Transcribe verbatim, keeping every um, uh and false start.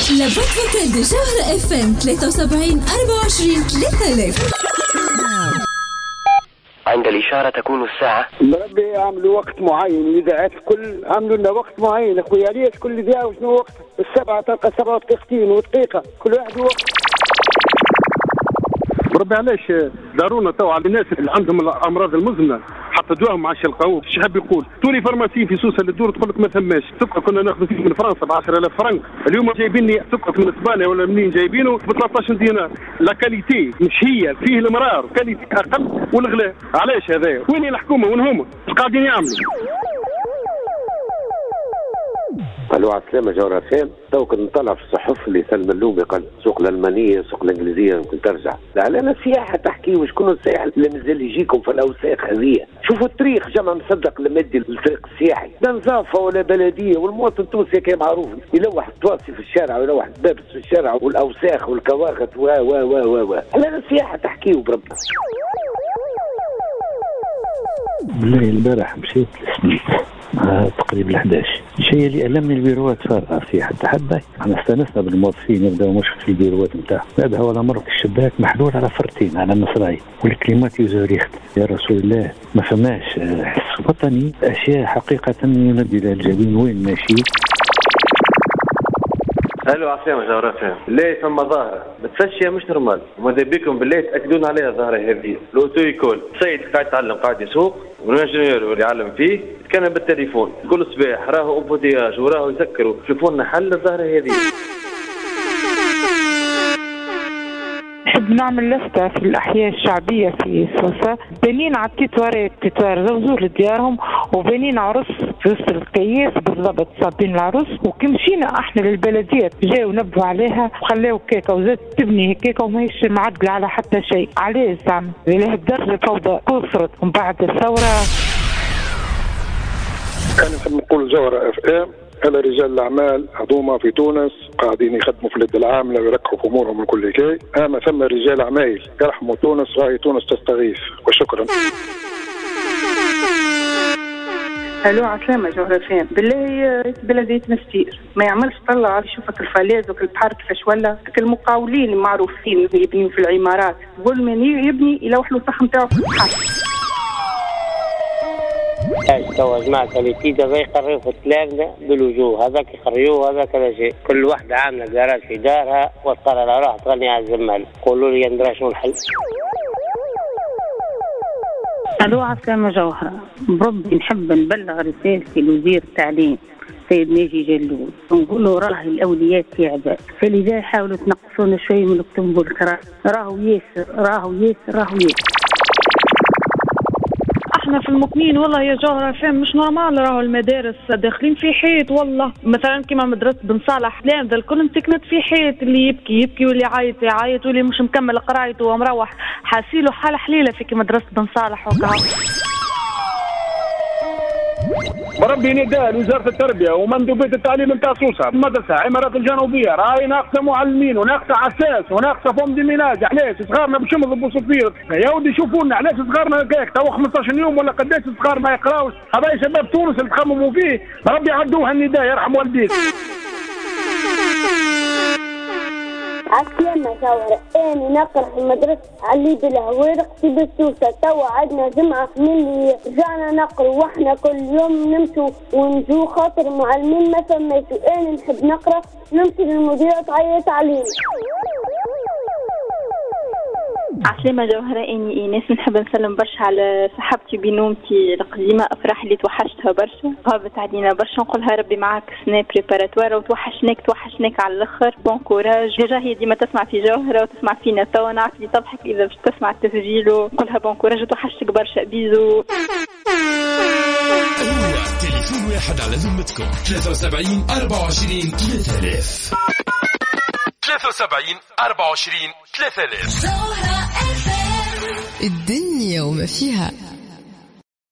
لابد فوكال دي جوهرة اف ام ثلاثة وسبعين أربعة وعشرين ثلاثة آلاف. عند الإشارة تكون الساعة. ربي عملوا وقت معين، الإذاعات الكل عملوا لنا وقت معين أخويا. ليش كل إذاعة وشنو وقت؟ السبعة تلقى سبعة دقيقتين ودقيقة كل واحد وقت. ربي علاش دارونا تو على الناس اللي عندهم الأمراض المزمنة حتى دواهم ما عادش يلقاوه. ايش حاب يقول؟ توني فارماسي في سوسه اللي تدور تقول لك ما ثماش سكر كنا ناخذ فيه من فرنسا ب عشرة آلاف فرنك، اليوم جايبين لي سكر من اسبانيا ولا منين جايبينه ب ثلاثة عشر دينار. لا كاليتي مش هي، فيه المرار كاليتي اقل والغلاء. علاش هذا؟ وين الحكومه وين هما؟ ايش قاعدين يعملوا؟ الو عسلامة جوهرة فهم. تو كنت نطلع في الصحف اللي سلم اللومي قال السوق الألمانية السوق الإنجليزية يمكن ترجع. لا لا السياحة تحكي وشكون السائح اللي مازال يجيكم في الأوساخ هذه. شوفوا التاريخ جمع مصدق لمدي الفريق السياحي لا نظافة ولا بلدية، والمواطن التونسي كان معروف يلوح التواصي في الشارع ويلوح البابس في الشارع والأوساخ والكواخت و و و و و لا السياحة تحكي وبربنا. بالله البارح مشيت لسنيت تقريبا الأحد عشر. الشيء اللي ألمني البيروات فارغة في حتى حد. احنا استانسنا بالموظفين يبداو مشكل في البيروات نتاعهم. هذا هو الأمر الشباك محلول على فرتين على مصراعي والكليمات يزوريخت. يا رسول الله ما فماش حس وطني، أشياء حقيقة يمد إلى الجبين وين ماشي. الو عسلامة جوهرة. ليه ثم ظاهرة بتفشي مش نورمال، وماذا بكم بالله تأكدون عليها الظاهرة هذه. لوتو يكون سيد قاعد يتعلم قاعد يسوق والانجنيور اللي يعلم فيه يتكلم بالتليفون كل صباح راهو امبوتياج وراهو يسكروا. شوفوا لنا حل الظاهرة هذه. نحب نعمل لفتة في الأحياء الشعبية في سوسة، بنين على التيتوارات تيتوار زوزور لديارهم وبنين عرس في وسط القياس بالضبط صابين العرس. وكي مشينا احنا للبلديات جاوا نبهوا عليها وخلاو كيكة وزاد تبني كيكة وماهيش معدلة على حتى شيء. علاش زعما لهالدرجة فوضى كثرت من بعد الثورة. كان نحب نقول جوهرة اف ام على رجال الأعمال هذوما في تونس قاعدين يخدموا في اليد العاملة ويركحوا في أمورهم من كل شيء. أما ثم رجال أعمال يرحموا تونس، راهي تونس تستغيث. وشكرا. الو عسلامة جوهرة فين. بالله بلدية مستير ما يعملش طلع يشوفك الفلاز وك البحر كيفاش ولا المقاولين المعروفين يبنيوا في العمارات قول من يبني يلوح له الصخ نتاعو في البحر. توا جماعة الاتيد هذا يقريو في التلامذة بالوجوه، هذاك يقريوه هذاك لا شيء. كل واحدة عاملة جراج في دارها وتقرر راح تغني على الزمال. قولوا لي ندرا شنو الحل. الو عسلامة جوهرة. بربي نحب نبلغ رسالتي لوزير التعليم سيد ناجي جلول ونقول له راه الاوليات تعباء، فلذا حاولوا تنقصونا شوي من الكتب والقراءة. راهو ياسر راهو ياسر راهو ياسر. احنا في المقنين والله يا جوهرة فهم مش نورمال. راهو المدارس داخلين في حيط والله. مثلا كما مدرسة بن صالح لان ذا الكل سكنت في حيط، اللي يبكي يبكي واللي عايط يعيط واللي مش مكمل قرايته ومروح حاسيله حالة حليلة في مدرسة بن صالح وكهو. بربي نداء لوزارة التربية ومندوبية التعليم نتاع سوسة. المدرسة عمارات الجنوبية راهي ناقصة معلمين وناقصة عساس وناقصة فم دي ميناج. علاش صغارنا باش يمضوا صفير يا ودي شوفوا لنا علاش صغارنا هكاك تو خمسطاش يوم ولا قداش صغار ما يقراوش. هذا شباب تونس اللي تخمموا فيه ربي عدوها النداء يرحم والديك. عسلامة جوهرة. أنا نقرأ في المدرسة علي بالهوارق في بسوسة. توا عندنا جمعة من اللي رجعنا نقرأ واحنا كل يوم نمشوا ونجو خاطر معلمين ما فماشوا. أنا نحب نقرأ نمشي للمديرة تعيط علينا. عسلامة جوهرة. اني ايناس نحب نسلم برشا على صاحبتي بنومتي القديمة افراح اللي توحشتها برشا، غابت علينا برشا. نقولها ربي معاك سنة بريباراتوار وتوحشناك توحشناك على الاخر. بون كوراج. ديجا هي ديما تسمع في جوهرة وتسمع فينا توا، نعرف اللي تضحك اذا باش تسمع التسجيل. نقولها بون كوراج وتوحشتك برشا. بيزو. تليفون واحد على ذمتكم ثلاثة وسبعين أربعة وعشرين ثلاثة آلاف ثلاثة وسبعين أربعة وعشرين ثلاثة آلاف. الدنيا وما فيها.